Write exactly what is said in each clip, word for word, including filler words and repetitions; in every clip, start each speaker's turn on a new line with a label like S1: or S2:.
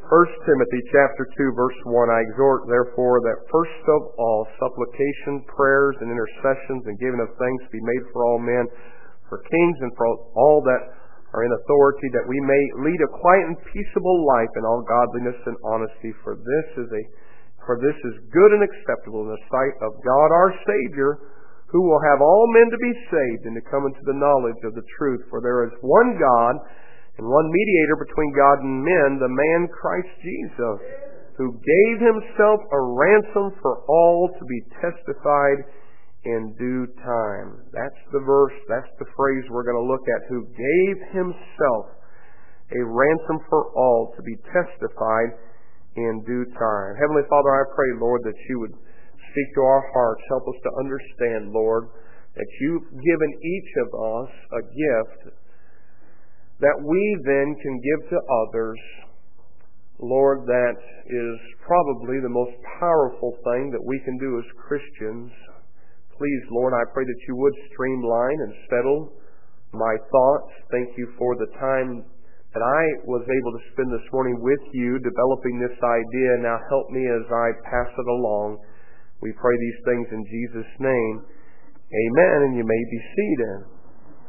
S1: First Timothy chapter two, verse one, I exhort therefore that first of all supplication, prayers, and intercessions, and giving of thanks be made for all men, for kings and for all that are in authority, that we may lead a quiet and peaceable life in all godliness and honesty. For this is a for this is good and acceptable in the sight of God our Savior, who will have all men to be saved and to come into the knowledge of the truth. For there is one God and one mediator between God and men, the man Christ Jesus, who gave himself a ransom for all to be testified in due time. That's the verse, that's the phrase we're going to look at. Who gave himself a ransom for all to be testified in due time. Heavenly Father, I pray, Lord, that you would speak to our hearts. Help us to understand, Lord, that you've given each of us a gift that we then can give to others. Lord, that is probably the most powerful thing that we can do as Christians. Please, Lord, I pray that you would streamline and settle my thoughts. Thank you for the time that I was able to spend this morning with you developing this idea. Now help me as I pass it along. We pray these things in Jesus' name. Amen. And you may be seated.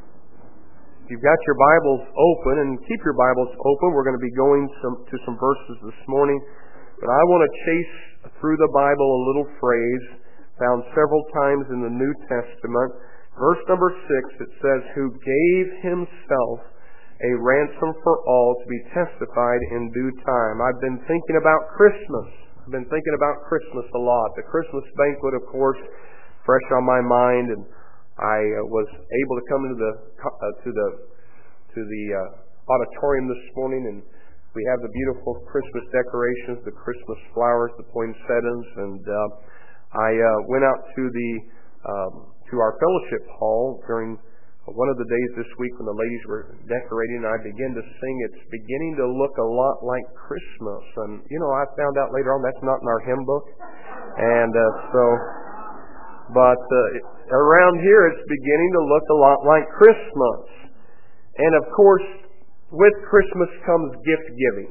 S1: If you've got your Bibles open, and keep your Bibles open, we're going to be going some, to some verses this morning. But I want to chase through the Bible a little phrase found several times in the New Testament. Verse number six, it says, who gave himself a ransom for all to be testified in due time. I've been thinking about Christmas. I've been thinking about Christmas a lot. The Christmas banquet, of course, fresh on my mind, and I uh, was able to come into the uh, to the to the uh, auditorium this morning, and we have the beautiful Christmas decorations, the Christmas flowers, the poinsettias, and uh, I uh, went out to the um, to our fellowship hall during one of the days this week when the ladies were decorating, and I began to sing. It's beginning to look a lot like Christmas, and you know, I found out later on that's not in our hymn book, and uh, so, but. Uh, it, Around here, it's beginning to look a lot like Christmas. And of course, with Christmas comes gift giving.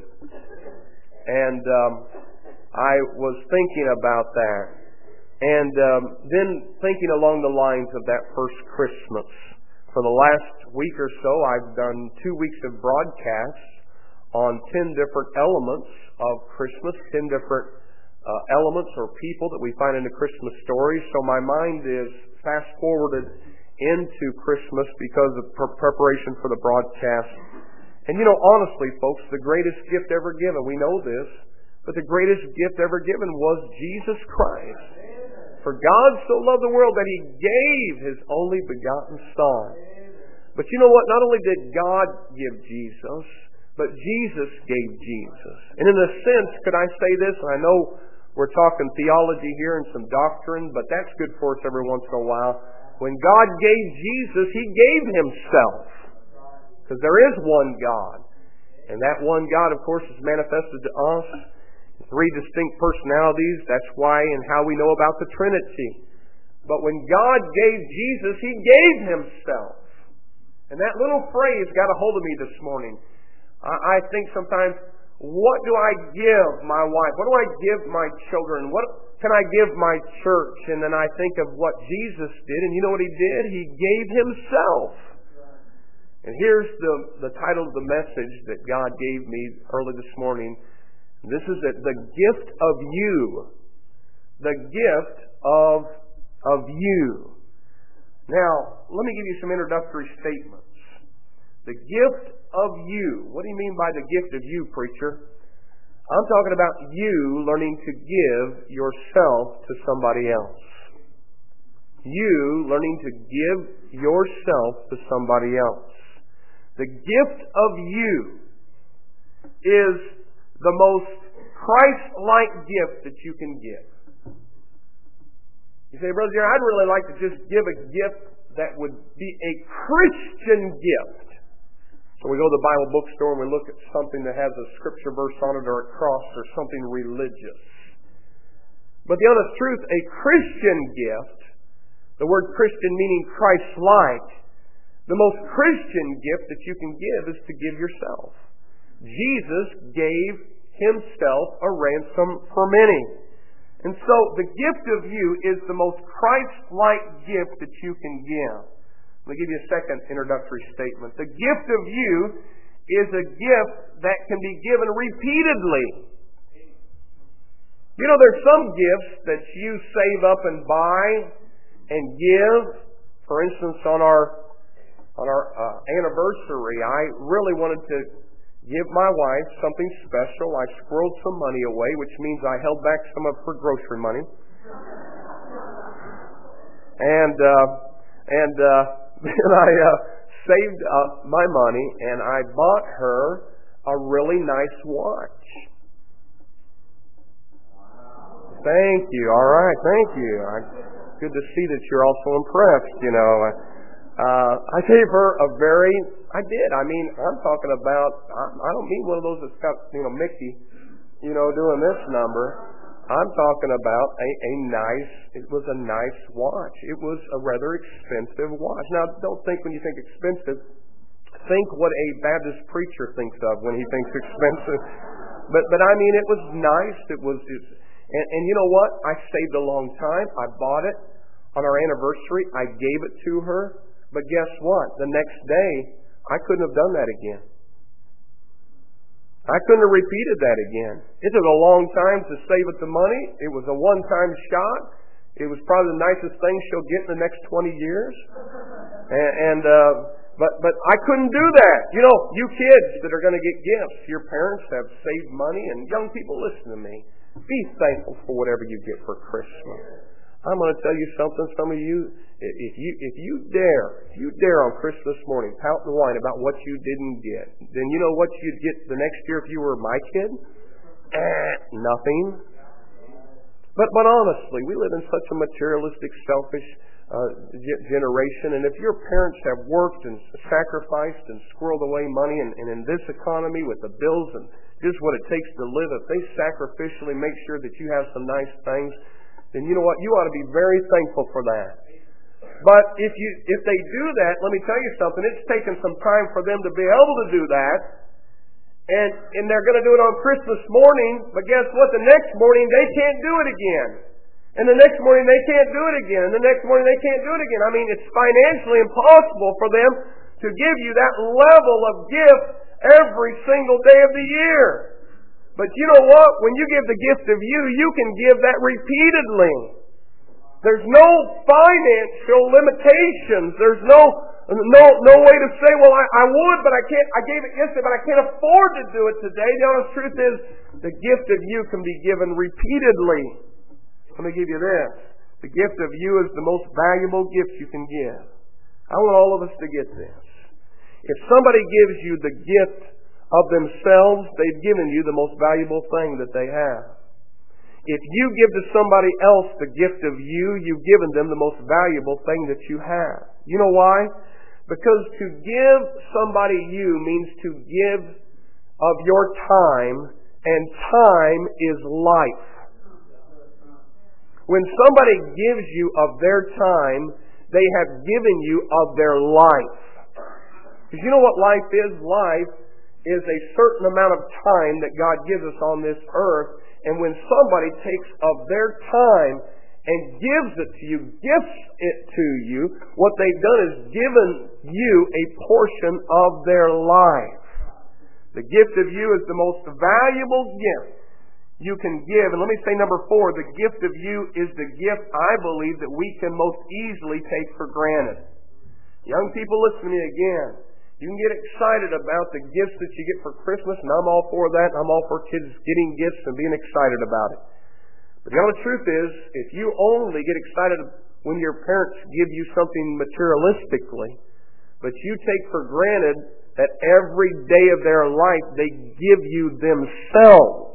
S1: And um, I was thinking about that. And um, then thinking along the lines of that first Christmas. For the last week or so, I've done two weeks of broadcasts on ten different elements of Christmas, ten different uh, elements or people that we find in the Christmas stories. So my mind is fast forwarded into Christmas because of pre- preparation for the broadcast. And you know, honestly, folks, the greatest gift ever given, we know this, but the greatest gift ever given was Jesus Christ. For God so loved the world that He gave His only begotten Son. But you know what? Not only did God give Jesus, but Jesus gave Jesus. And in a sense, could I say this? And I know we're talking theology here and some doctrine, but that's good for us every once in a while. When God gave Jesus, He gave Himself. Because there is one God. And that one God, of course, is manifested to us in three distinct personalities. That's why and how we know about the Trinity. But when God gave Jesus, He gave Himself. And that little phrase got a hold of me this morning. I, I think sometimes, what do I give my wife? What do I give my children? What can I give my church? And then I think of what Jesus did. And you know what He did? He gave Himself. And here's the, the title of the message that God gave me early this morning. This is it. The gift of you. The gift of, of you. Now, let me give you some introductory statements. The gift of you. What do you mean by the gift of you, preacher? I'm talking about you learning to give yourself to somebody else. You learning to give yourself to somebody else. The gift of you is the most Christ-like gift that you can give. You say, Brother Jerry, I'd really like to just give a gift that would be a Christian gift. So we go to the Bible bookstore and we look at something that has a scripture verse on it or a cross or something religious. But the honest truth, a Christian gift, the word Christian meaning Christ-like, the most Christian gift that you can give is to give yourself. Jesus gave Himself a ransom for many. And so the gift of you is the most Christ-like gift that you can give. Let me give you a second introductory statement. The gift of you is a gift that can be given repeatedly. You know, there's some gifts that you save up and buy and give. For instance, on our on our uh, anniversary, I really wanted to give my wife something special. I squirreled some money away, which means I held back some of her grocery money. And uh, and uh, then I uh, saved up my money, and I bought her a really nice watch. Thank you. All right. Thank you. I, good to see that you're also impressed. You know, uh, I gave her a very. I did. I mean, I'm talking about. I, I don't mean one of those that's got you know Mickey, you know, doing this number. I'm talking about a, a nice. It was a nice watch. It was a rather expensive watch. Now, don't think when you think expensive. Think what a Baptist preacher thinks of when he thinks expensive. But but I mean, it was nice. It was. It, And, and you know what? I saved a long time. I bought it on our anniversary. I gave it to her. But guess what? The next day, I couldn't have done that again. I couldn't have repeated that again. It took a long time to save it the money. It was a one-time shot. It was probably the nicest thing she'll get in the next twenty years. And, and uh, but but I couldn't do that. You know, you kids that are going to get gifts, your parents have saved money, and young people, listen to me. Be thankful for whatever you get for Christmas. I'm going to tell you something. Some of you, if you if you dare, if you dare on Christmas morning pout and whine about what you didn't get, then you know what you'd get the next year if you were my kid? Eh, nothing. But but honestly, we live in such a materialistic, selfish uh, generation, and if your parents have worked and sacrificed and squirreled away money, and, and in this economy with the bills and just what it takes to live, if they sacrificially make sure that you have some nice things, then you know what? You ought to be very thankful for that. But if you if they do that, let me tell you something, it's taken some time for them to be able to do that. And and they're going to do it on Christmas morning, but guess what? The next morning they can't do it again. And the next morning they can't do it again. And the next morning they can't do it again. I mean, it's financially impossible for them to give you that level of gift every single day of the year. But you know what? When you give the gift of you, you can give that repeatedly. There's no financial limitations. There's no no no way to say, well, I, I would, but I can't. I gave it yesterday, but I can't afford to do it today. The honest truth is, the gift of you can be given repeatedly. Let me give you this. The gift of you is the most valuable gift you can give. I want all of us to get this. If somebody gives you the gift of themselves, they've given you the most valuable thing that they have. If you give to somebody else the gift of you, you've given them the most valuable thing that you have. You know why? Because to give somebody you means to give of your time, and time is life. When somebody gives you of their time, they have given you of their life. Because you know what life is? Life is a certain amount of time that God gives us on this earth. And when somebody takes of their time and gives it to you, gifts it to you, what they've done is given you a portion of their life. The gift of you is the most valuable gift you can give. And let me say number four, the gift of you is the gift, I believe, that we can most easily take for granted. Young people, listen to me again. You can get excited about the gifts that you get for Christmas, and I'm all for that. I'm all for kids getting gifts and being excited about it. But the honest truth is, if you only get excited when your parents give you something materialistically, but you take for granted that every day of their life they give you themselves,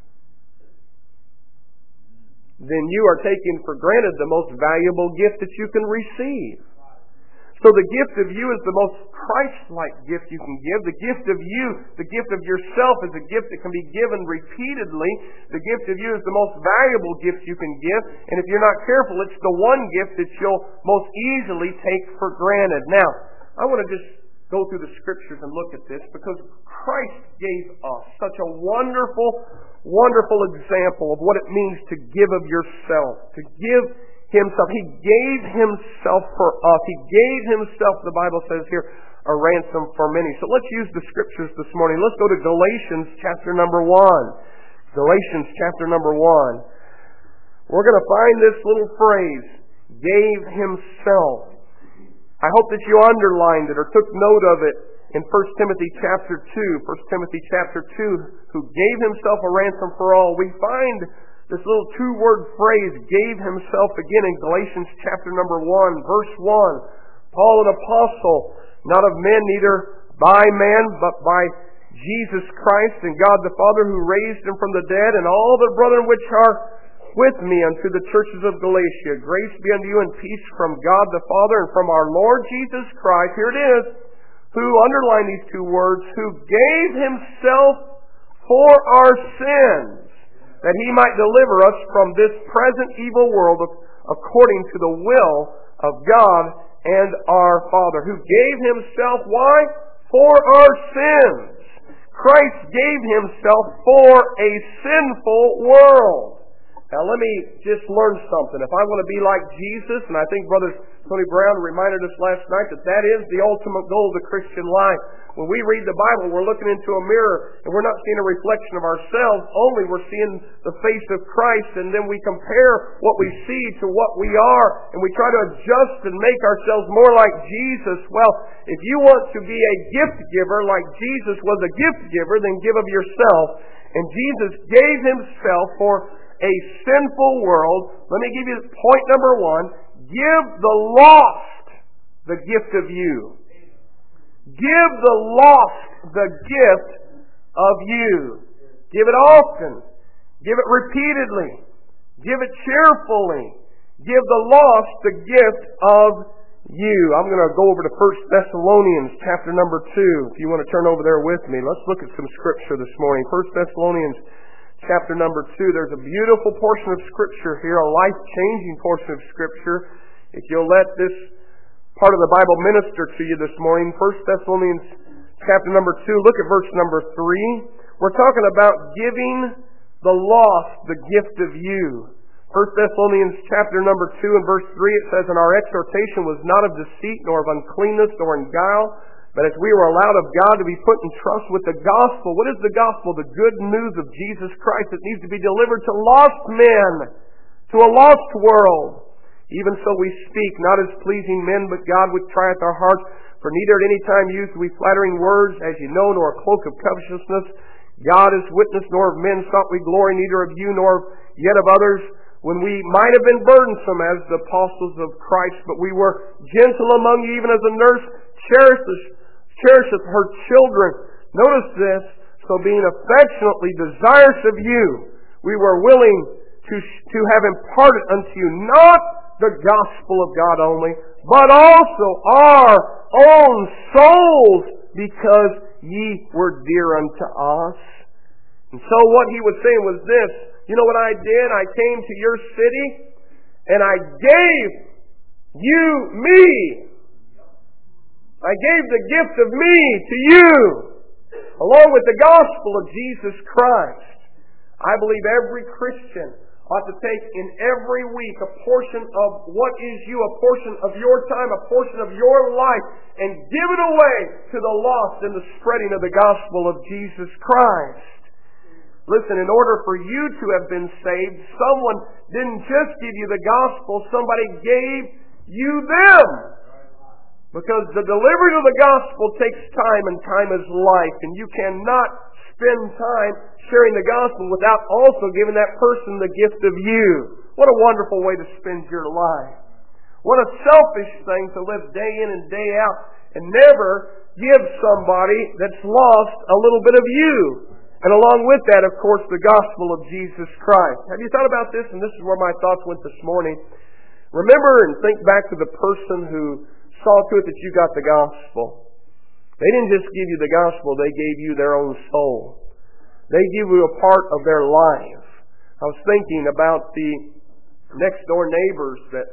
S1: then you are taking for granted the most valuable gift that you can receive. So the gift of you is the most Christ-like gift you can give. The gift of you, the gift of yourself, is a gift that can be given repeatedly. The gift of you is the most valuable gift you can give. And if you're not careful, it's the one gift that you'll most easily take for granted. Now, I want to just go through the Scriptures and look at this, because Christ gave us such a wonderful, wonderful example of what it means to give of yourself, to give Himself. He gave Himself for us. He gave Himself, the Bible says here, a ransom for many. So let's use the Scriptures this morning. Let's go to Galatians chapter number one. Galatians chapter number one. We're going to find this little phrase, gave Himself. I hope that you underlined it or took note of it in First Timothy chapter two. First Timothy chapter two, who gave Himself a ransom for all. We find this little two-word phrase, gave Himself, again in Galatians chapter number one, verse one. Paul, an apostle, not of men, neither by man, but by Jesus Christ and God the Father, who raised Him from the dead, and all the brethren which are with me unto the churches of Galatia. Grace be unto you and peace from God the Father and from our Lord Jesus Christ. Here it is, who, underline these two words, who gave Himself for our sins, that He might deliver us from this present evil world according to the will of God and our Father. Who gave Himself, why? For our sins. Christ gave Himself for a sinful world. Now let me just learn something. If I want to be like Jesus, and I think Brother Tony Brown reminded us last night that that is the ultimate goal of the Christian life. When we read the Bible, we're looking into a mirror, and we're not seeing a reflection of ourselves, only we're seeing the face of Christ, and then we compare what we see to what we are, and we try to adjust and make ourselves more like Jesus. Well, if you want to be a gift giver like Jesus was a gift giver, then give of yourself. And Jesus gave Himself for a sinful world. Let me give you point number one. Give the lost the gift of you. Give the lost the gift of you. Give it often. Give it repeatedly. Give it cheerfully. Give the lost the gift of you. I'm going to go over to First Thessalonians chapter number two. If you want to turn over there with me, let's look at some Scripture this morning. First Thessalonians chapter number two. There's a beautiful portion of Scripture here, a life-changing portion of Scripture. If you'll let this part of the Bible minister to you this morning, First Thessalonians chapter number two, look at verse number three. We're talking about giving the lost the gift of you. First Thessalonians chapter number two and verse three, it says, "And our exhortation was not of deceit, nor of uncleanness, nor in guile, but as we were allowed of God to be put in trust with the gospel." What is the gospel? The good news of Jesus Christ that needs to be delivered to lost men, to a lost world. Even so we speak, not as pleasing men, but God which trieth our hearts. For neither at any time used we flattering words, as ye know, nor a cloak of covetousness. God is witness, nor of men sought we glory, neither of you, nor yet of others, when we might have been burdensome as the apostles of Christ, but we were gentle among you, even as a nurse cherisheth, cherisheth her children. Notice this, so being affectionately desirous of you, we were willing to, to have imparted unto you not the gospel of God only, but also our own souls, because ye were dear unto us. And so what he was saying was this, you know what I did? I came to your city, and I gave you me. I gave the gift of me to you, along with the gospel of Jesus Christ. I believe every Christian ought to take in every week a portion of what is you, a portion of your time, a portion of your life, and give it away to the lost in the spreading of the gospel of Jesus Christ. Listen, in order for you to have been saved, someone didn't just give you the gospel, somebody gave you them. Because the delivery of the gospel takes time, and time is life, and you cannot spend time sharing the gospel without also giving that person the gift of you. What a wonderful way to spend your life. What a selfish thing to live day in and day out and never give somebody that's lost a little bit of you. And along with that, of course, the gospel of Jesus Christ. Have you thought about this? And this is where my thoughts went this morning. Remember and think back to the person who saw to it that you got the gospel. They didn't just give you the gospel, they gave you their own soul. They gave you a part of their life. I was thinking about the next door neighbors that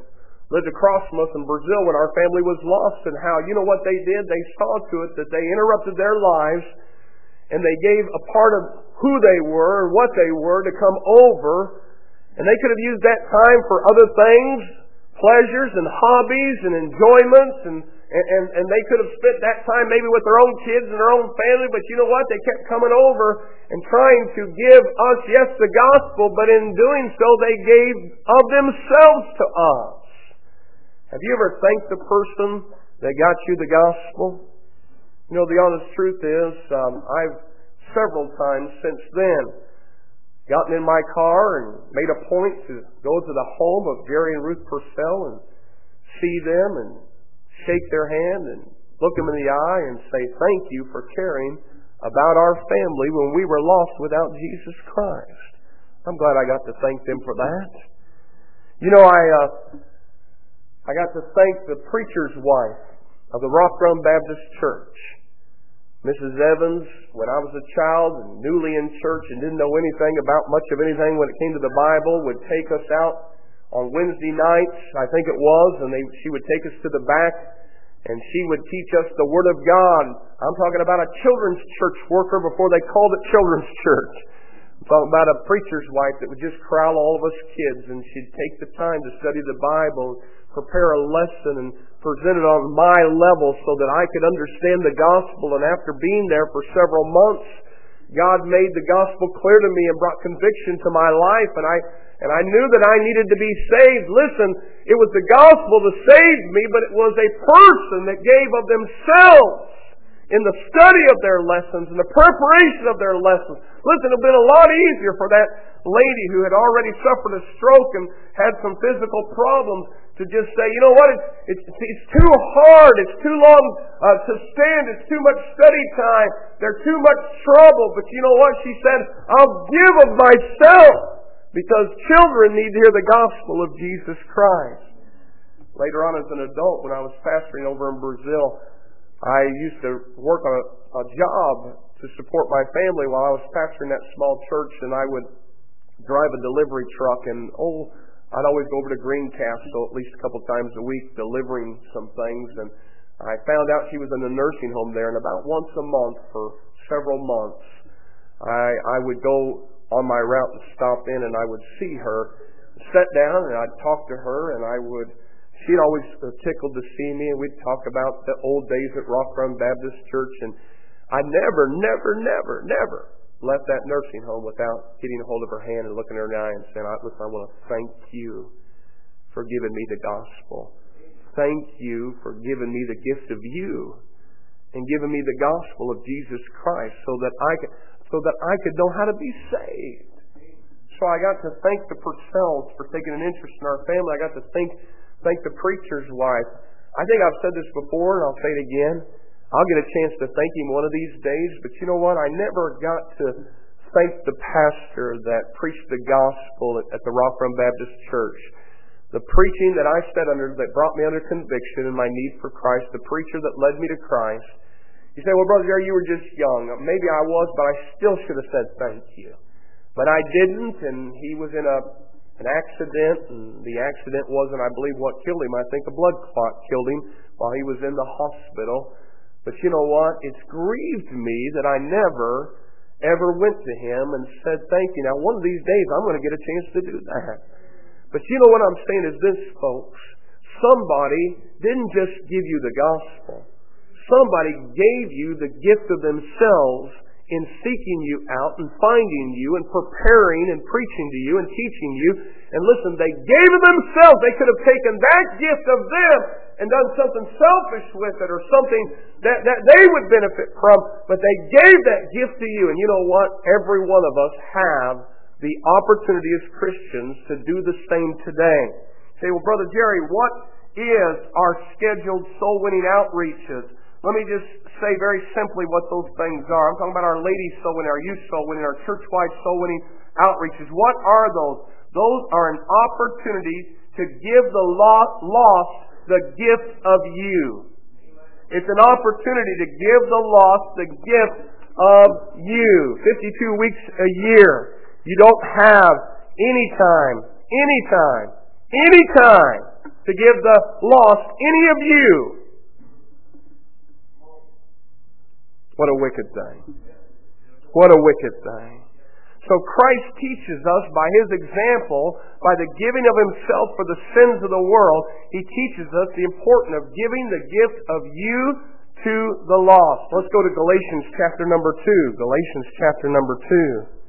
S1: lived across from us in Brazil when our family was lost, and how, you know what they did? They saw to it that they interrupted their lives, and they gave a part of who they were and what they were to come over, and they could have used that time for other things, pleasures and hobbies and enjoyments, and And, and, and they could have spent that time maybe with their own kids and their own family, but you know what? They kept coming over and trying to give us, yes, the gospel, but in doing so, they gave of themselves to us. Have you ever thanked the person that got you the gospel? You know, the honest truth is, um, I've several times since then gotten in my car and made a point to go to the home of Jerry and Ruth Purcell and see them and shake their hand and look them in the eye and say, thank you for caring about our family when we were lost without Jesus Christ. I'm glad I got to thank them for that. You know, I uh, I got to thank the preacher's wife of the Rock Run Baptist Church, Missus Evans, when I was a child and newly in church and didn't know anything about much of anything when it came to the Bible, would take us out on Wednesday nights, I think it was, and they, she would take us to the back, and she would teach us the Word of God. I'm talking about a children's church worker before they called it children's church. I'm talking about a preacher's wife that would just corral all of us kids, and she'd take the time to study the Bible, prepare a lesson, and present it on my level so that I could understand the gospel. And after being there for several months, God made the gospel clear to me and brought conviction to my life, and I And I knew that I needed to be saved. Listen, it was the gospel that saved me, but it was a person that gave of themselves in the study of their lessons and the preparation of their lessons. Listen, it would have been a lot easier for that lady who had already suffered a stroke and had some physical problems to just say, you know what, it's, it's, it's too hard, it's too long uh, to stand, it's too much study time, there's too much trouble. But you know what? She said, I'll give of myself, because children need to hear the gospel of Jesus Christ. Later on as an adult, when I was pastoring over in Brazil, I used to work on a, a job to support my family while I was pastoring that small church, and I would drive a delivery truck, and oh, I'd always go over to Greencastle at least a couple times a week delivering some things, and I found out she was in a nursing home there, and about once a month for several months, I, I would go on my route to stop in, and I would see her, sit down, and I'd talk to her, and I would, she'd always tickled to see me, and we'd talk about the old days at Rock Run Baptist Church, and I never, never, never, never left that nursing home without getting a hold of her hand and looking her in the eye and saying, listen, I want to thank you for giving me the gospel. Thank you for giving me the gift of you and giving me the gospel of Jesus Christ so that I could so that I could know how to be saved. So I got to thank the Purcells for taking an interest in our family. I got to thank thank the preacher's wife. I think I've said this before, and I'll say it again. I'll get a chance to thank him one of these days, but you know what? I never got to thank the pastor that preached the gospel at, at the Rock Run Baptist Church. The preaching that I sat under that brought me under conviction in my need for Christ, the preacher that led me to Christ. You say, well, Brother Jerry, you were just young. Maybe I was, but I still should have said thank you. But I didn't, and he was in a an accident, and the accident wasn't, I believe, what killed him. I think a blood clot killed him while he was in the hospital. But you know what? It's grieved me that I never, ever went to him and said thank you. Now, one of these days, I'm going to get a chance to do that. But you know what I'm saying is this, folks. Somebody didn't just give you the gospel. Somebody gave you the gift of themselves in seeking you out and finding you and preparing and preaching to you and teaching you. And listen, they gave of themselves. They could have taken that gift of them and done something selfish with it or something that, that they would benefit from. But they gave that gift to you. And you know what? Every one of us have the opportunity as Christians to do the same today. You say, well, Brother Jerry, what is our scheduled soul-winning outreaches? Let me just say very simply what those things are. I'm talking about our ladies soul winning, our youth soul winning, our church-wide soul winning outreaches. What are those? Those are an opportunity to give the lost the gift of you. It's an opportunity to give the lost the gift of you. fifty-two weeks a year. You don't have any time, any time, any time to give the lost any of you. What a wicked thing. What a wicked thing. So Christ teaches us by His example, by the giving of Himself for the sins of the world, He teaches us the importance of giving the gift of you to the lost. Let's go to Galatians chapter number two. Galatians chapter number two.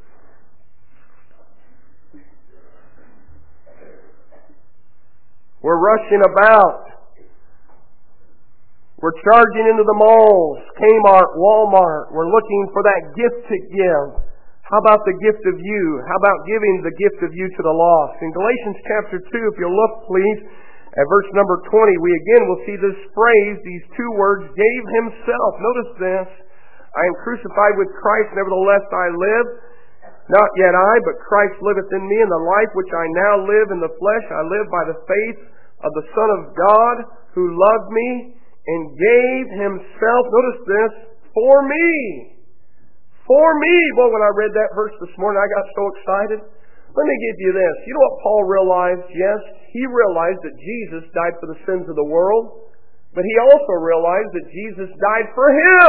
S1: We're rushing about. We're charging into the malls, Kmart, Walmart. We're looking for that gift to give. How about the gift of you? How about giving the gift of you to the lost? In Galatians chapter two, if you'll look please, at verse number twenty, we again will see this phrase, these two words, gave Himself. Notice this. I am crucified with Christ, nevertheless I live. Not yet I, but Christ liveth in me, and the life which I now live in the flesh, I live by the faith of the Son of God, who loved me and gave Himself, notice this, for me. For me. Boy, when I read that verse this morning, I got so excited. Let me give you this. You know what Paul realized? Yes, he realized that Jesus died for the sins of the world, but he also realized that Jesus died for him.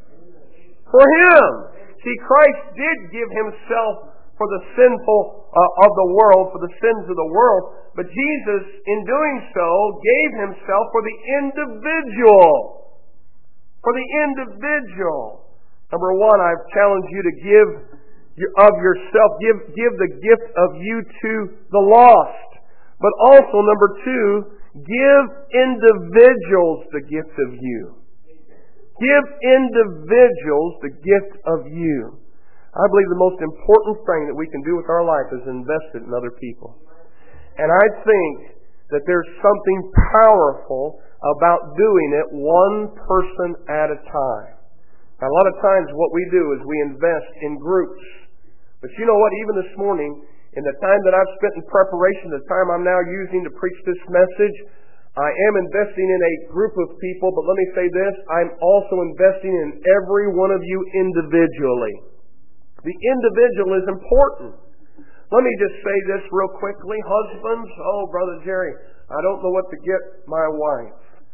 S1: For him. See, Christ did give Himself for the sinful uh, of the world, for the sins of the world, but Jesus, in doing so, gave Himself for the individual. For the individual. Number one, I've challenged you to give of yourself, give, give the gift of you to the lost. But also, number two, give individuals the gift of you. Give individuals the gift of you. I believe the most important thing that we can do with our life is invest it in other people. And I think that there's something powerful about doing it one person at a time. Now, a lot of times what we do is we invest in groups. But you know what? Even this morning, in the time that I've spent in preparation, the time I'm now using to preach this message, I am investing in a group of people, but let me say this, I'm also investing in every one of you individually. The individual is important. Let me just say this real quickly. Husbands, oh, Brother Jerry, I don't know what to get my wife.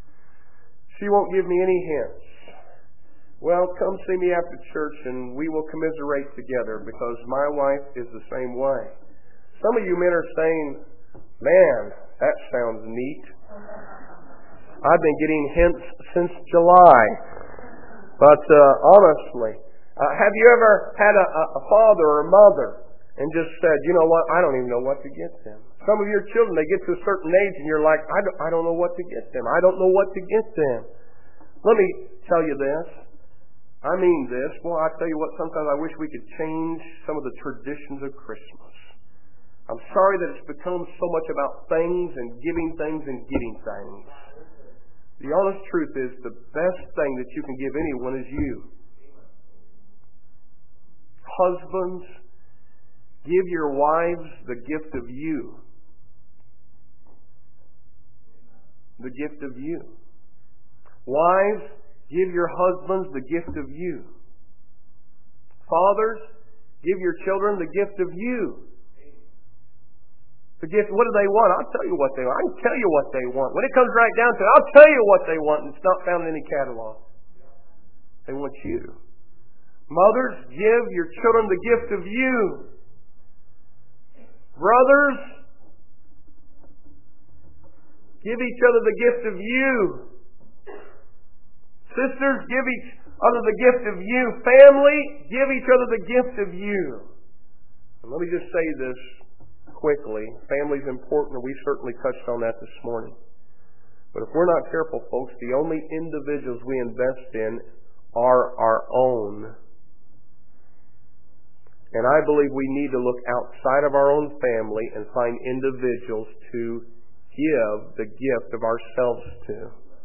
S1: She won't give me any hints. Well, come see me after church and we will commiserate together because my wife is the same way. Some of you men are saying, man, that sounds neat. I've been getting hints since July. But uh, honestly, uh, have you ever had a, a father or a mother and just said, you know what, I don't even know what to get them. Some of your children, they get to a certain age and you're like, I don't, I don't know what to get them. I don't know what to get them. Let me tell you this. I mean this. Well, I tell you what, sometimes I wish we could change some of the traditions of Christmas. I'm sorry that it's become so much about things and giving things and getting things. The honest truth is the best thing that you can give anyone is you. Husbands, give your wives the gift of you. The gift of you. Wives, give your husbands the gift of you. Fathers, give your children the gift of you. The gift, what do they want? I'll tell you what they want. I can tell you what they want. When it comes right down to it, I'll tell you what they want, and it's not found in any catalog. They want you. Mothers, give your children the gift of you. Brothers, give each other the gift of you. Sisters, give each other the gift of you. Family, give each other the gift of you. And let me just say this quickly. Family is important, and we certainly touched on that this morning. But if we're not careful, folks, the only individuals we invest in are our own. And I believe we need to look outside of our own family and find individuals to give the gift of ourselves to.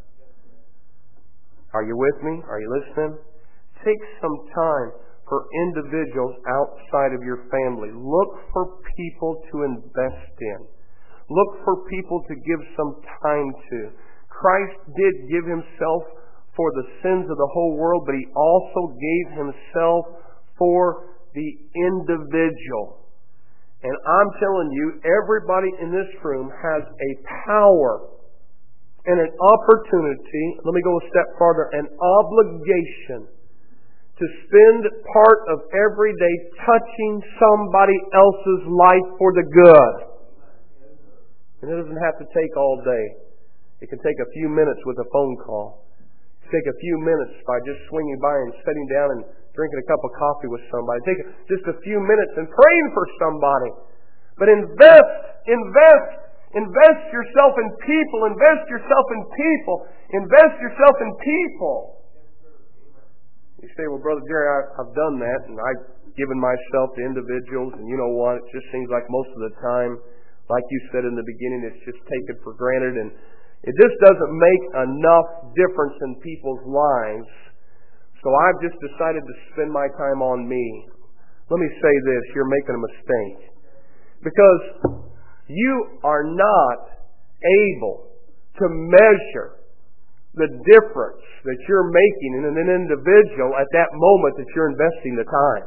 S1: Are you with me? Are you listening? Take some time for individuals outside of your family. Look for people to invest in. Look for people to give some time to. Christ did give Himself for the sins of the whole world, but He also gave Himself for the individual. And I'm telling you, everybody in this room has a power and an opportunity, let me go a step farther, an obligation to spend part of every day touching somebody else's life for the good. And it doesn't have to take all day. It can take a few minutes with a phone call. It can take a few minutes by just swinging by and sitting down and drinking a cup of coffee with somebody. Take just a few minutes and praying for somebody. But invest, invest, invest yourself in people. Invest yourself in people. Invest yourself in people. You say, well, Brother Jerry, I, I've done that, and I've given myself to individuals, and you know what? It just seems like most of the time, like you said in the beginning, it's just taken for granted, and it just doesn't make enough difference in people's lives. So I've just decided to spend my time on me. Let me say this, you're making a mistake. Because you are not able to measure the difference that you're making in an individual at that moment that you're investing the time.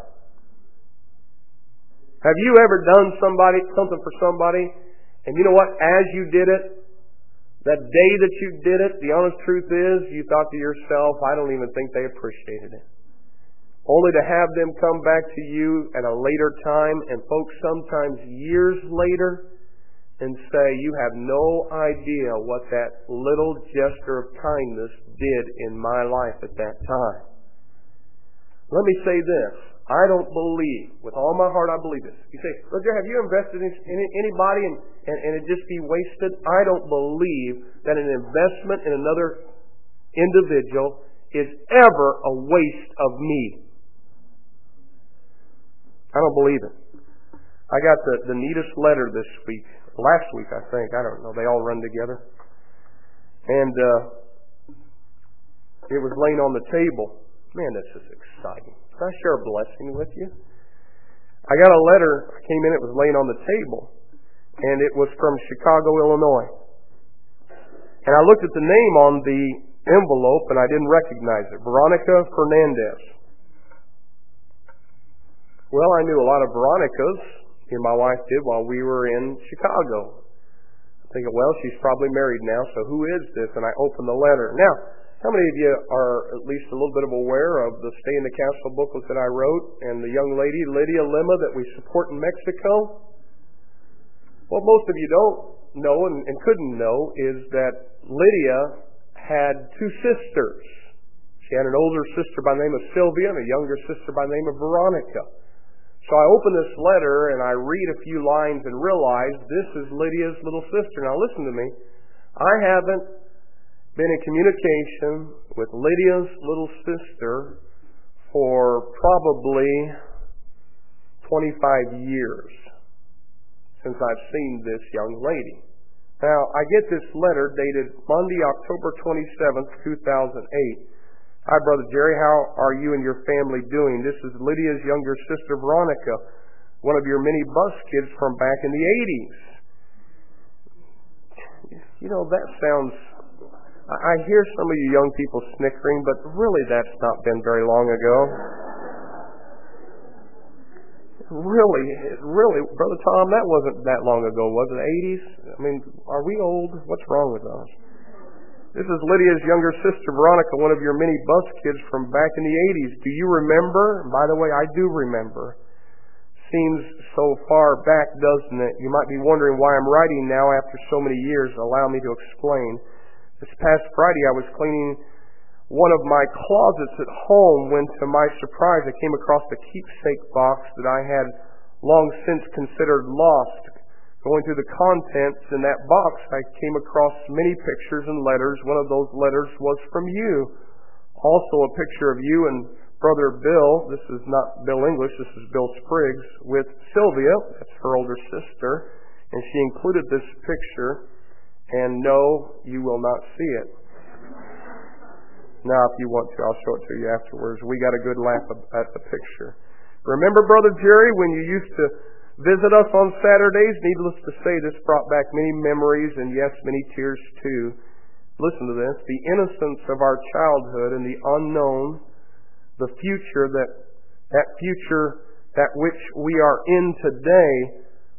S1: Have you ever done somebody something for somebody, and you know what? As you did it, that day that you did it, the honest truth is, you thought to yourself, I don't even think they appreciated it. Only to have them come back to you at a later time, and folks, sometimes years later, and say, you have no idea what that little gesture of kindness did in my life at that time. Let me say this. I don't believe, with all my heart I believe this. You say, Roger, have you invested in anybody and, and, and it just be wasted? I don't believe that an investment in another individual is ever a waste of me. I don't believe it. I got the, the neatest letter this week. Last week, I think. I don't know. They all run together. And uh, it was laying on the table. Man, this is exciting. Can I share a blessing with you? I got a letter. I came in. It was laying on the table. And it was from Chicago, Illinois. And I looked at the name on the envelope, and I didn't recognize it. Veronica Fernandez. Well, I knew a lot of Veronicas. And my wife did while we were in Chicago. I'm thinking, well, she's probably married now, so who is this? And I opened the letter. Now, how many of you are at least a little bit of aware of the Stay in the Castle booklet that I wrote and the young lady, Lydia Lima, that we support in Mexico? What most of you don't know and, and couldn't know is that Lydia had two sisters. She had an older sister by the name of Sylvia and a younger sister by the name of Veronica. So I open this letter and I read a few lines and realize this is Lydia's little sister. Now listen to me. I haven't been in communication with Lydia's little sister for probably twenty-five years since I've seen this young lady. Now I get this letter dated Monday, October twenty-seventh, two thousand eight. Hi, Brother Jerry. How are you and your family doing? This is Lydia's younger sister, Veronica, one of your many bus kids from back in the eighties. You know, that sounds... I hear some of you young people snickering, but really that's not been very long ago. Really, really, Brother Tom, that wasn't that long ago, was it? eighties? I mean, are we old? What's wrong with us? This is Lydia's younger sister, Veronica, one of your many bus kids from back in the eighties. Do you remember? By the way, I do remember. Seems so far back, doesn't it? You might be wondering why I'm writing now after so many years. Allow me to explain. This past Friday, I was cleaning one of my closets at home when, to my surprise, I came across the keepsake box that I had long since considered lost. Going through the contents in that box, I came across many pictures and letters. One of those letters was from you. Also a picture of you and Brother Bill. This is not Bill English, this is Bill Spriggs, with Sylvia, that's her older sister. And she included this picture. And no, you will not see it. Now, if you want to, I'll show it to you afterwards. We got a good laugh at the picture. Remember, Brother Jerry, when you used to visit us on Saturdays? Needless to say, this brought back many memories and, yes, many tears too. Listen to this. The innocence of our childhood and the unknown, the future, that that future that which we are in today,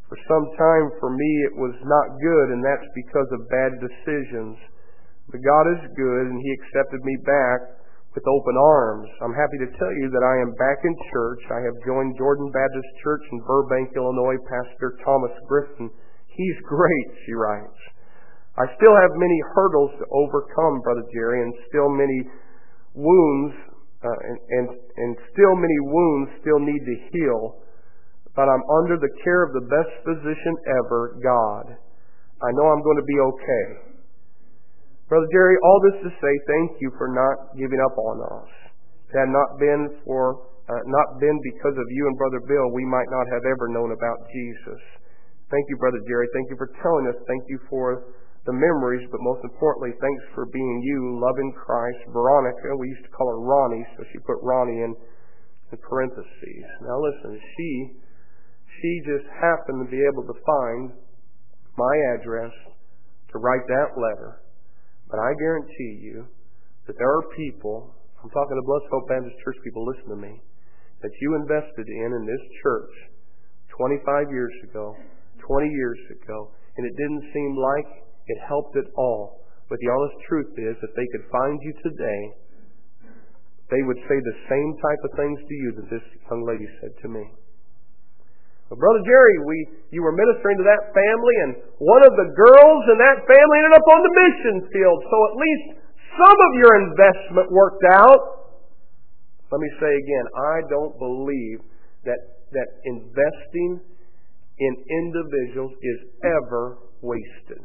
S1: For some time for me it was not good, and that's because of bad decisions. But God is good, and He accepted me back with open arms. I'm happy to tell you that I am back in church. I have joined Jordan Baptist Church in Burbank, Illinois, Pastor Thomas Griffin. He's great, she writes. I still have many hurdles to overcome, Brother Jerry, and still many wounds, uh, and, and, and still many wounds still need to heal. But I'm under the care of the best physician ever, God. I know I'm going to be okay. Brother Jerry, all this to say, thank you for not giving up on us. If it had not been for, uh, not been because of you and Brother Bill, we might not have ever known about Jesus. Thank you, Brother Jerry. Thank you for telling us. Thank you for the memories, but most importantly, thanks for being you, loving Christ. Veronica, we used to call her Ronnie, so she put Ronnie in the parentheses. Now listen, she, she just happened to be able to find my address to write that letter. But I guarantee you that there are people, I'm talking to Blessed Hope Baptist Church people, listen to me, that you invested in in this church twenty-five years ago, twenty years ago, and it didn't seem like it helped at all. But the honest truth is, if they could find you today, they would say the same type of things to you that this young lady said to me. But Brother Jerry, we you were ministering to that family, and one of the girls in that family ended up on the mission field. So at least some of your investment worked out. Let me say again, I don't believe that that investing in individuals is ever wasted.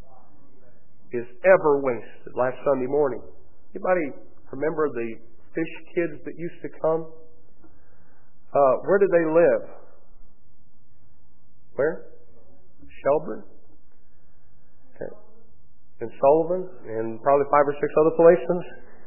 S1: Is ever wasted. Last Sunday morning, anybody remember the fish kids that used to come? Uh, where did they live? Where? Shelburne? Okay. And Sullivan? And probably five or six other places?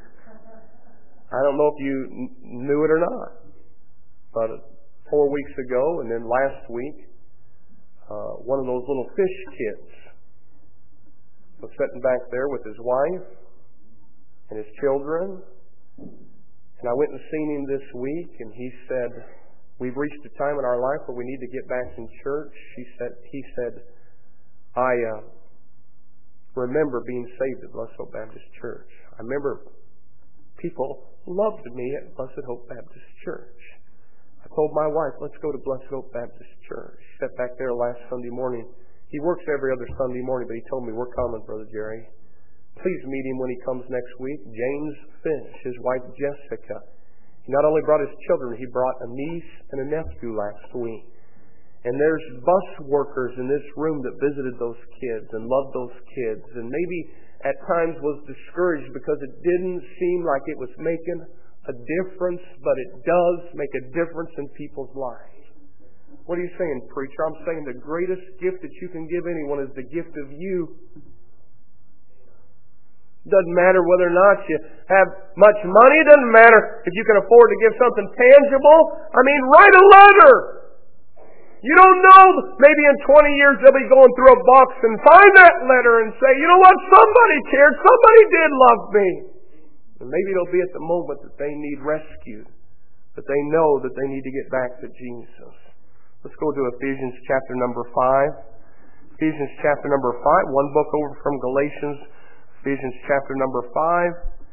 S1: I don't know if you n- knew it or not. But four weeks ago and then last week, uh, one of those little fish kids was sitting back there with his wife and his children. And I went and seen him this week, and he said, we've reached a time in our life where we need to get back in church. She said, he said, I uh, remember being saved at Blessed Hope Baptist Church. I remember people loved me at Blessed Hope Baptist Church. I told my wife, let's go to Blessed Hope Baptist Church. She sat back there last Sunday morning. He works every other Sunday morning, but he told me, we're coming, Brother Jerry. Please meet him when he comes next week. James Finch, his wife Jessica. He not only brought his children, he brought a niece and a nephew last week. And there's bus workers in this room that visited those kids and loved those kids, and maybe at times was discouraged because it didn't seem like it was making a difference, but it does make a difference in people's lives. What are you saying, preacher? I'm saying the greatest gift that you can give anyone is the gift of you. Doesn't matter whether or not you have much money. Doesn't matter if you can afford to give something tangible. I mean, write a letter. You don't know. Maybe in twenty years they'll be going through a box and find that letter and say, you know what? Somebody cared. Somebody did love me. And maybe it'll be at the moment that they need rescued, that they know that they need to get back to Jesus. Let's go to Ephesians chapter number five. Ephesians chapter number five. One book over from Galatians. Ephesians chapter number five.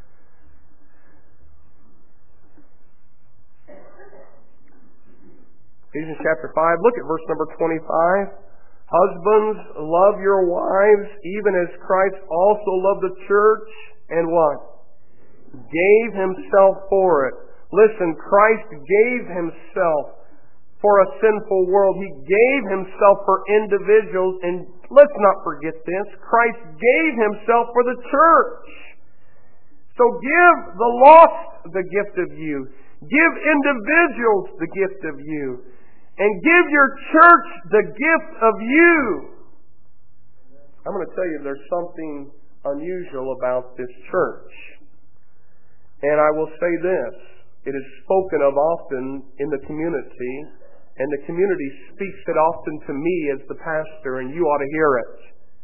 S1: Ephesians chapter five. Look at verse number twenty-five. Husbands, love your wives, even as Christ also loved the church, and what? Gave himself for it. Listen, Christ gave himself for a sinful world. He gave himself for individuals, and let's not forget this. Christ gave himself for the church. So give the lost the gift of you. Give individuals the gift of you. And give your church the gift of you. I'm going to tell you there's something unusual about this church. And I will say this. It is spoken of often in the community, and the community speaks it often to me as the pastor, and you ought to hear it.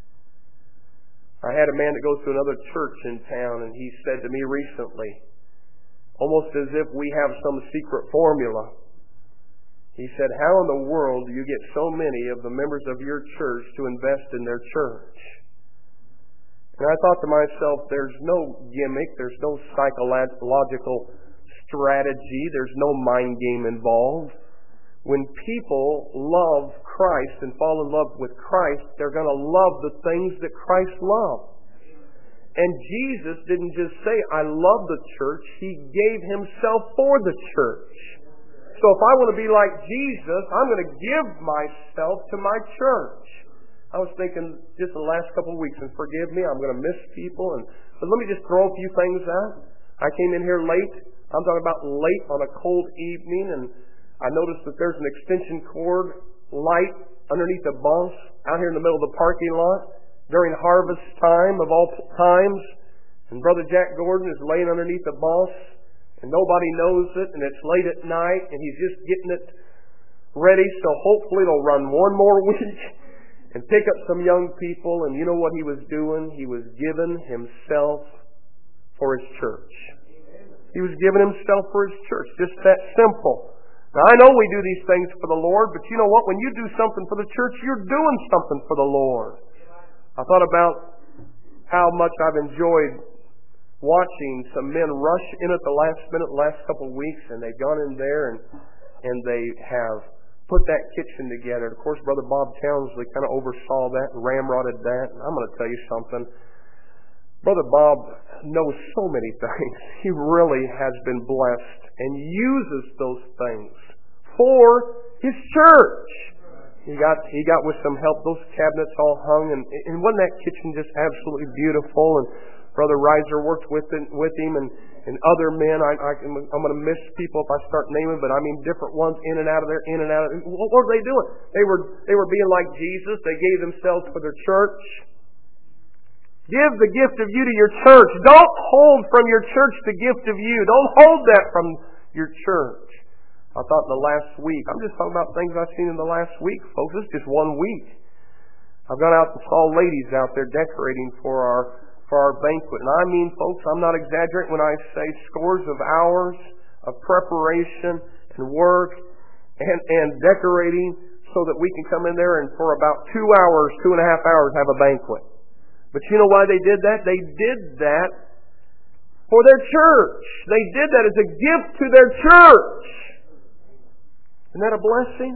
S1: I had a man that goes to another church in town, and he said to me recently, almost as if we have some secret formula. He said, how in the world do you get so many of the members of your church to invest in their church? And I thought to myself, there's no gimmick, there's no psychological strategy, there's no mind game involved. When people love Christ and fall in love with Christ, they're going to love the things that Christ loved. And Jesus didn't just say, I love the church. He gave Himself for the church. So if I want to be like Jesus, I'm going to give myself to my church. I was thinking just the last couple of weeks, and forgive me, I'm going to miss people. And but let me just throw a few things out. I came in here late. I'm talking about late on a cold evening, and I noticed that there's an extension cord light underneath the bus out here in the middle of the parking lot during harvest time of all times. And Brother Jack Gordon is laying underneath the bus, and nobody knows it, and it's late at night, and he's just getting it ready, so hopefully it'll run one more week and pick up some young people. And you know what he was doing? He was giving himself for his church. He was giving himself for his church. Just that simple. Now, I know we do these things for the Lord, but you know what? When you do something for the church, you're doing something for the Lord. I thought about how much I've enjoyed watching some men rush in at the last minute, the last couple of weeks, and they've gone in there and and they have put that kitchen together. Of course, Brother Bob Townsley kind of oversaw that and ramrodded that. And I'm going to tell you something. Brother Bob knows so many things. He really has been blessed and uses those things for his church. He got he got with some help. Those cabinets all hung, and, and wasn't that kitchen just absolutely beautiful? And Brother Reiser worked with it, with him, and, and other men. I, I, I'm going to miss people if I start naming, but I mean different ones in and out of there, in and out of there. What were they doing? They were they were being like Jesus. They gave themselves for their church. Give the gift of you to your church. Don't hold from your church the gift of you. Don't hold that from your church. I thought in the last week, I'm just talking about things I've seen in the last week, folks. It's just one week. I've gone out and saw ladies out there decorating for our for our banquet. And I mean, folks, I'm not exaggerating when I say scores of hours of preparation and work and, and decorating so that we can come in there and for about two hours, two and a half hours have a banquet. But you know why they did that? They did that for their church. They did that as a gift to their church. Isn't that a blessing?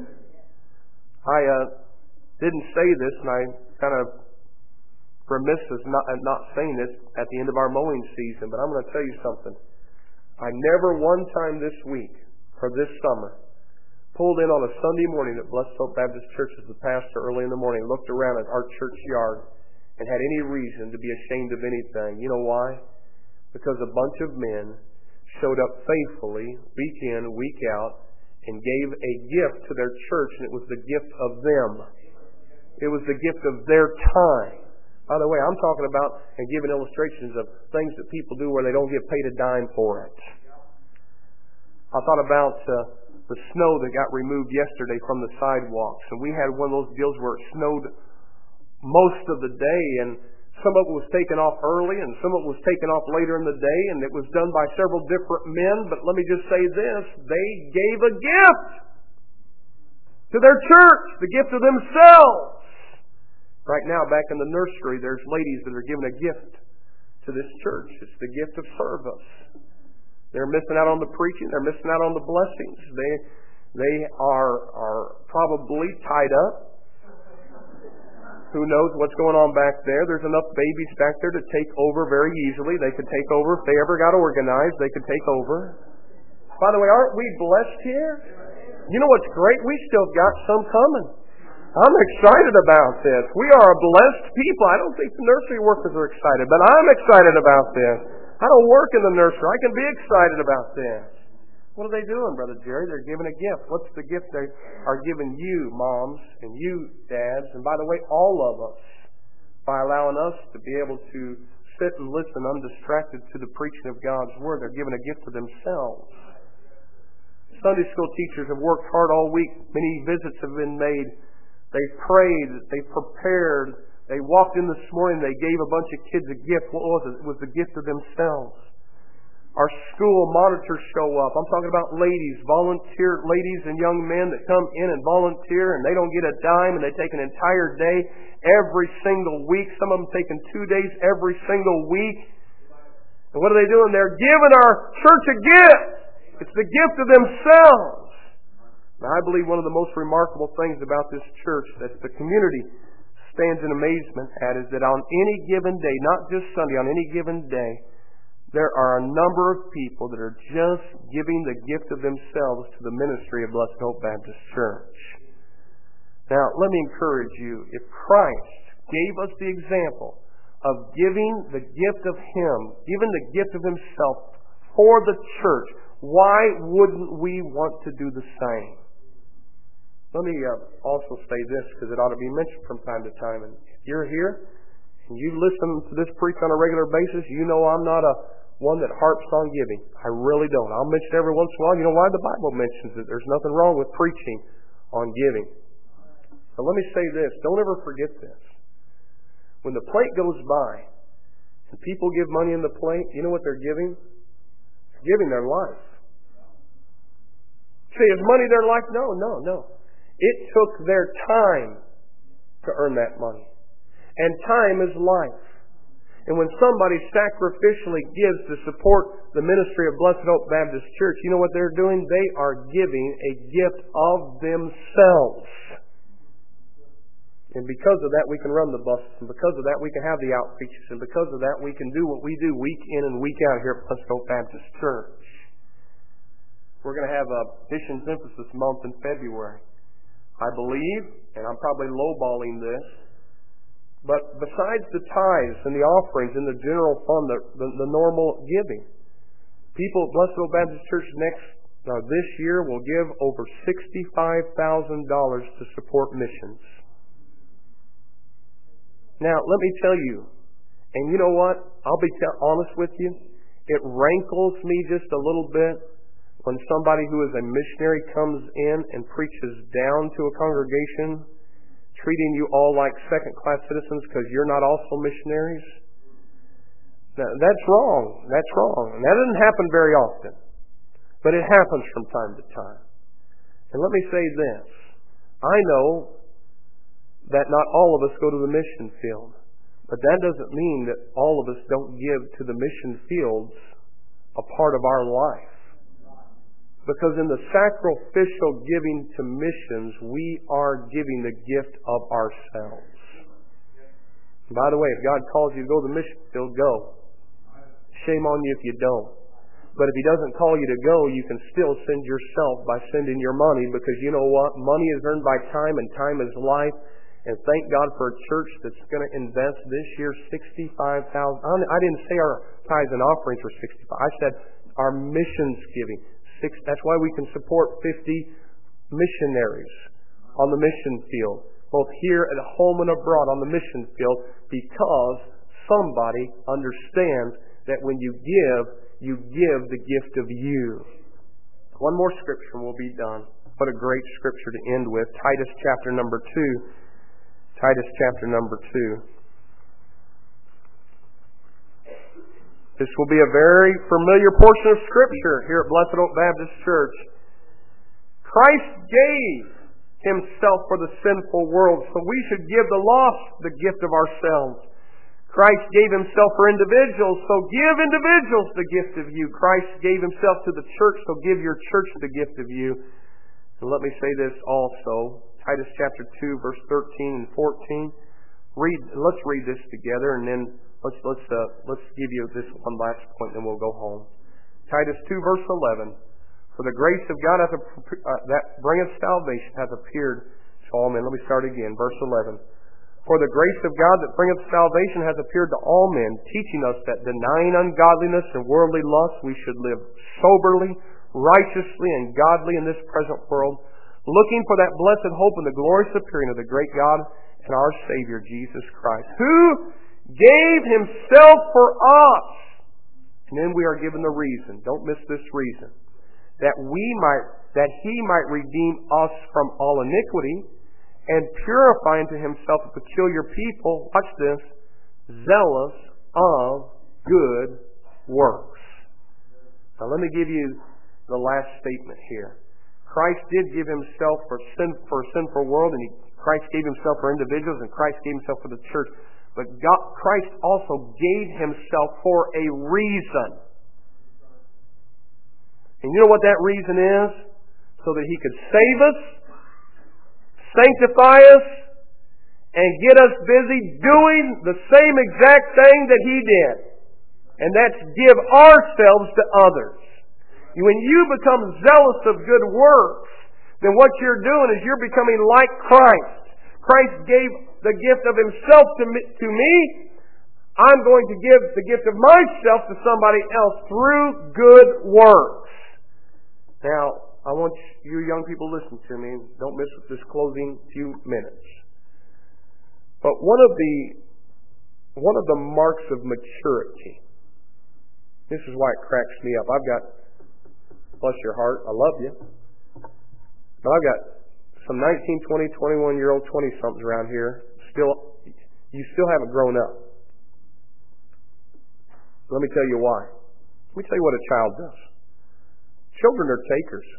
S1: I uh, didn't say this, and I kind of remiss as not, not saying this at the end of our mowing season, but I'm going to tell you something. I never one time this week or this summer pulled in on a Sunday morning at Blessed Hope Baptist Church as the pastor early in the morning, looked around at our church yard, and had any reason to be ashamed of anything. You know why? Because a bunch of men showed up faithfully, week in, week out, and gave a gift to their church, and it was the gift of them. It was the gift of their time. By the way, I'm talking about and giving illustrations of things that people do where they don't get paid a dime for it. I thought about uh, the snow that got removed yesterday from the sidewalks, and we had one of those deals where it snowed most of the day, and some of it was taken off early, and some of it was taken off later in the day, and it was done by several different men. But let me just say this, they gave a gift to their church, the gift of themselves. Right now, back in the nursery, there's ladies that are giving a gift to this church. It's the gift of service. They're missing out on the preaching, they're missing out on the blessings. They they are are probably tied up. Who knows what's going on back there? There's enough babies back there to take over very easily. They could take over. If they ever got organized, they could take over. By the way, aren't we blessed here? You know what's great? We still got some coming. I'm excited about this. We are a blessed people. I don't think the nursery workers are excited, but I'm excited about this. I don't work in the nursery. I can be excited about this. What are they doing, Brother Jerry? They're giving a gift. What's the gift they are giving you, moms, and you, dads, and by the way, all of us, by allowing us to be able to sit and listen undistracted to the preaching of God's Word. They're giving a gift to themselves. Sunday school teachers have worked hard all week. Many visits have been made. They've prayed. They've prepared. They walked in this morning. They gave a bunch of kids a gift. What was it? It was the gift of themselves. Our school monitors show up. I'm talking about ladies, volunteer ladies and young men that come in and volunteer, and they don't get a dime, and they take an entire day every single week. Some of them taking two days every single week. And what are they doing? They're giving our church a gift. It's the gift of themselves. Now, I believe one of the most remarkable things about this church that the community stands in amazement at is that on any given day, not just Sunday, on any given day, there are a number of people that are just giving the gift of themselves to the ministry of Blessed Hope Baptist Church. Now, let me encourage you. If Christ gave us the example of giving the gift of Him, giving the gift of Himself for the church, why wouldn't we want to do the same? Let me uh, also say this, because it ought to be mentioned from time to time. And if you're here and you listen to this preach on a regular basis, you know I'm not a one that harps on giving. I really don't. I'll mention it every once in a while. You know why? The Bible mentions it. There's nothing wrong with preaching on giving. But let me say this. Don't ever forget this. When the plate goes by and people give money in the plate, you know what they're giving? They're giving their life. Say, is money their life? No, no, no. It took their time to earn that money. And time is life. And when somebody sacrificially gives to support the ministry of Blessed Hope Baptist Church, you know what they're doing? They are giving a gift of themselves. And because of that, we can run the buses. And because of that, we can have the outreaches. And because of that, we can do what we do week in and week out here at Blessed Hope Baptist Church. We're going to have a Missions Emphasis Month in February. I believe, and I'm probably lowballing this, but besides the tithes and the offerings in the general fund, the, the, the normal giving, people at Blessed Hope Baptist Church next uh, this year will give over sixty-five thousand dollars to support missions. Now, let me tell you, and you know what? I'll be t- honest with you. It rankles me just a little bit when somebody who is a missionary comes in and preaches down to a congregation, treating you all like second-class citizens because you're not also missionaries. Now, that's wrong. That's wrong. And that doesn't happen very often. But it happens from time to time. And let me say this. I know that not all of us go to the mission field. But that doesn't mean that all of us don't give to the mission fields a part of our life. Because in the sacrificial giving to missions, we are giving the gift of ourselves. And by the way, if God calls you to go to the mission field, go. Shame on you if you don't. But if He doesn't call you to go, you can still send yourself by sending your money, because you know what? Money is earned by time, and time is life. And thank God for a church that's going to invest this year sixty-five thousand dollars. I didn't say our tithes and offerings were sixty-five. I said our missions giving. Six, that's why we can support fifty missionaries on the mission field, both here at home and abroad on the mission field, because somebody understands that when you give, you give the gift of you. One more scripture and we'll be done. What a great scripture to end with. Titus chapter number two. Titus chapter number two. This will be a very familiar portion of Scripture here at Blessed Hope Baptist Church. Christ gave Himself for the sinful world, so we should give the lost the gift of ourselves. Christ gave Himself for individuals, so give individuals the gift of you. Christ gave Himself to the church, so give your church the gift of you. And let me say this also. Titus chapter two, verse thirteen and fourteen. Read. Let's read this together, and then Let's let's uh, let's give you this one last point, and then we'll go home. Titus two, verse eleven. For the grace of God hath, uh, that bringeth salvation hath appeared to all men. Let me start again, verse eleven. For the grace of God that bringeth salvation hath appeared to all men, teaching us that denying ungodliness and worldly lust, we should live soberly, righteously, and godly in this present world, looking for that blessed hope and the glorious appearing of the great God and our Savior Jesus Christ, who gave Himself for us. And then we are given the reason. Don't miss this reason. That we might, that He might redeem us from all iniquity, and purify unto Himself a peculiar people, watch this, zealous of good works. Now let me give you the last statement here. Christ did give Himself for sin for a sinful world, and he, Christ gave Himself for individuals, and Christ gave Himself for the church. But God, Christ also gave Himself for a reason. And you know what that reason is? So that He could save us, sanctify us, and get us busy doing the same exact thing that He did. And that's give ourselves to others. When you become zealous of good works, then what you're doing is you're becoming like Christ. Christ gave the gift of Himself to me. To me. I'm going to give the gift of myself to somebody else through good works. Now, I want you young people to listen to me. Don't miss this closing few minutes. But one of the one of the marks of maturity, this is why it cracks me up. I've got, bless your heart, I love you. But I've got some nineteen, twenty, twenty-one-year-old twenty-somethings around here. Still, you still haven't grown up. Let me tell you why. Let me tell you what a child does. Children are takers.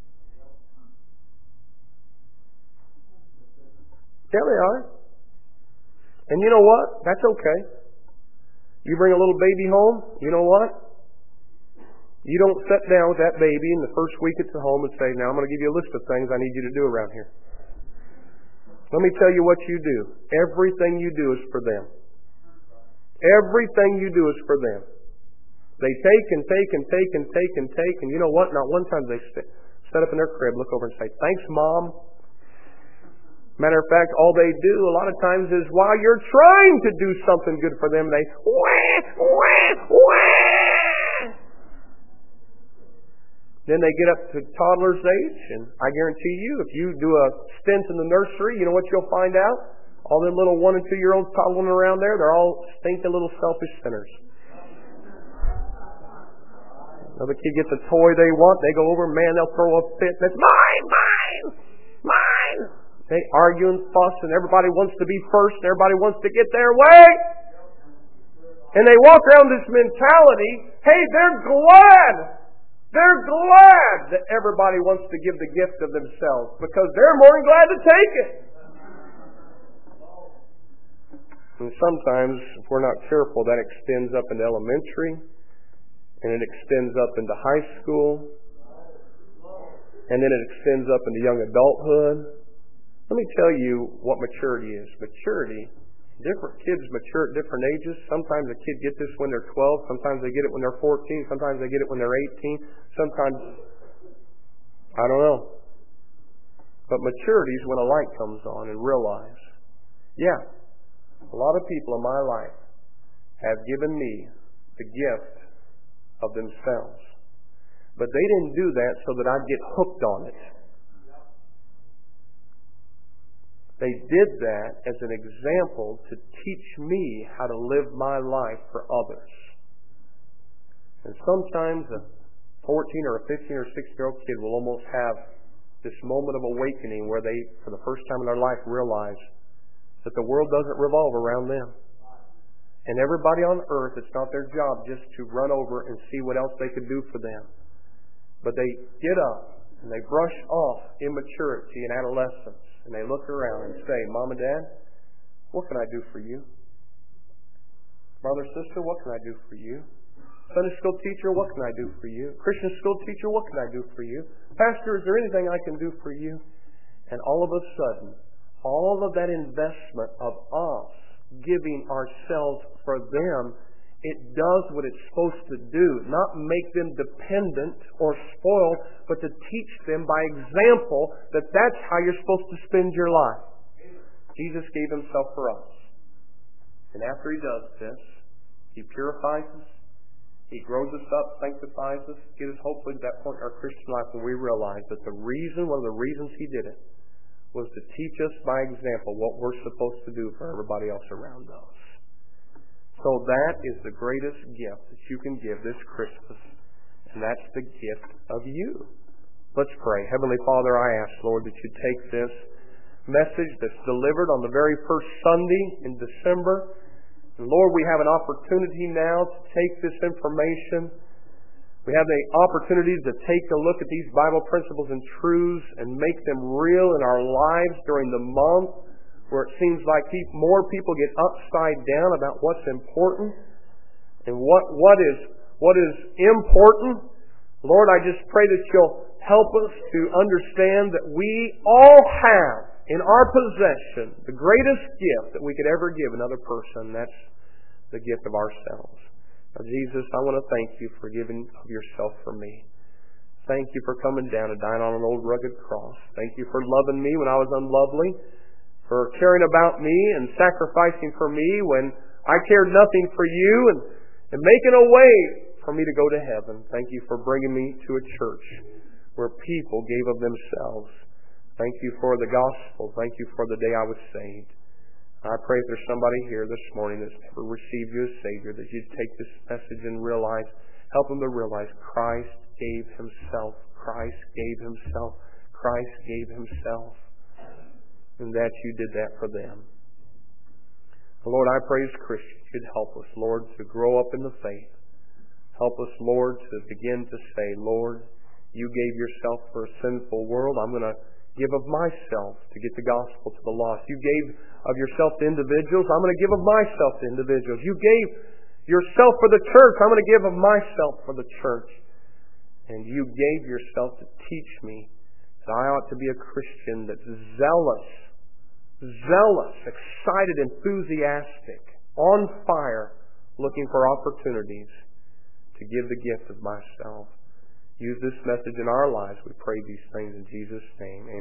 S1: Yeah, they are. And you know what? That's okay. You bring a little baby home, you know what? You don't sit down with that baby in the first week it's at home and say, now I'm going to give you a list of things I need you to do around here. Let me tell you what you do. Everything you do is for them. Everything you do is for them. They take and take and take and take and take, and you know what? Not one time they sit, sit up in their crib, look over and say, thanks, Mom. Matter of fact, all they do a lot of times is while you're trying to do something good for them, they wah, wah, wah. Then they get up to toddler's age, and I guarantee you, if you do a stint in the nursery, you know what you'll find out? All them little one and two year olds toddling around there, they're all stinking little selfish sinners. Another kid gets a toy they want, they go over, man, they'll throw a fit, and it's mine, mine, mine. They argue and fuss, and everybody wants to be first, and everybody wants to get their way. And they walk around this mentality, hey, they're glad. They're glad that everybody wants to give the gift of themselves, because they're more than glad to take it. And sometimes, if we're not careful, that extends up into elementary, and it extends up into high school, and then it extends up into young adulthood. Let me tell you what maturity is. Maturity, different kids mature at different ages. Sometimes a kid gets this when they're twelve. Sometimes they get it when they're fourteen. Sometimes they get it when they're eighteen. Sometimes, I don't know. But maturity is when a light comes on and realize, yeah, a lot of people in my life have given me the gift of themselves. But they didn't do that so that I'd get hooked on it. They did that as an example to teach me how to live my life for others. And sometimes a fourteen or a fifteen or sixteen-year-old kid will almost have this moment of awakening where they, for the first time in their life, realize that the world doesn't revolve around them. And everybody on earth, it's not their job just to run over and see what else they can do for them. But they get up and they brush off immaturity and adolescence. And they look around and say, Mom and Dad, what can I do for you? Brother, sister, what can I do for you? Sunday school teacher, what can I do for you? Christian school teacher, what can I do for you? Pastor, is there anything I can do for you? And all of a sudden, all of that investment of us giving ourselves for them, it does what it's supposed to do. Not make them dependent or spoiled, but to teach them by example that that's how you're supposed to spend your life. Jesus gave Himself for us. And after He does this, He purifies us. He grows us up, sanctifies us, gets us hopefully to that point in our Christian life when we realize that the reason, one of the reasons He did it, was to teach us by example what we're supposed to do for everybody else around us. So that is the greatest gift that you can give this Christmas, and that's the gift of you. Let's pray. Heavenly Father, I ask, Lord, that you take this message that's delivered on the very first Sunday in December. And Lord, we have an opportunity now to take this information, We have the opportunity to take a look at these Bible principles and truths and make them real in our lives during the month, where it seems like more people get upside down about what's important and what what is what is important. Lord, I just pray that You'll help us to understand that we all have in our possession the greatest gift that we could ever give another person. That's the gift of ourselves. Now, Jesus, I want to thank You for giving of Yourself for me. Thank You for coming down and dying on an old rugged cross. Thank You for loving me when I was unlovely, for caring about me and sacrificing for me when I cared nothing for You, and, and making a way for me to go to heaven. Thank You for bringing me to a church where people gave of themselves. Thank You for the gospel. Thank You for the day I was saved. I pray if there's somebody here this morning that's never received You as Savior, that You'd take this message and realize, help them to realize Christ gave Himself. Christ gave Himself. Christ gave Himself. And that You did that for them. Lord, I pray as Christians You'd help us, Lord, to grow up in the faith. Help us, Lord, to begin to say, Lord, You gave Yourself for a sinful world. I'm going to give of myself to get the gospel to the lost. You gave of Yourself to individuals. I'm going to give of myself to individuals. You gave Yourself for the church. I'm going to give of myself for the church. And You gave Yourself to teach me that I ought to be a Christian that's zealous, zealous, excited, enthusiastic, on fire, looking for opportunities to give the gift of myself. Use this message in our lives. We pray these things in Jesus' name. Amen.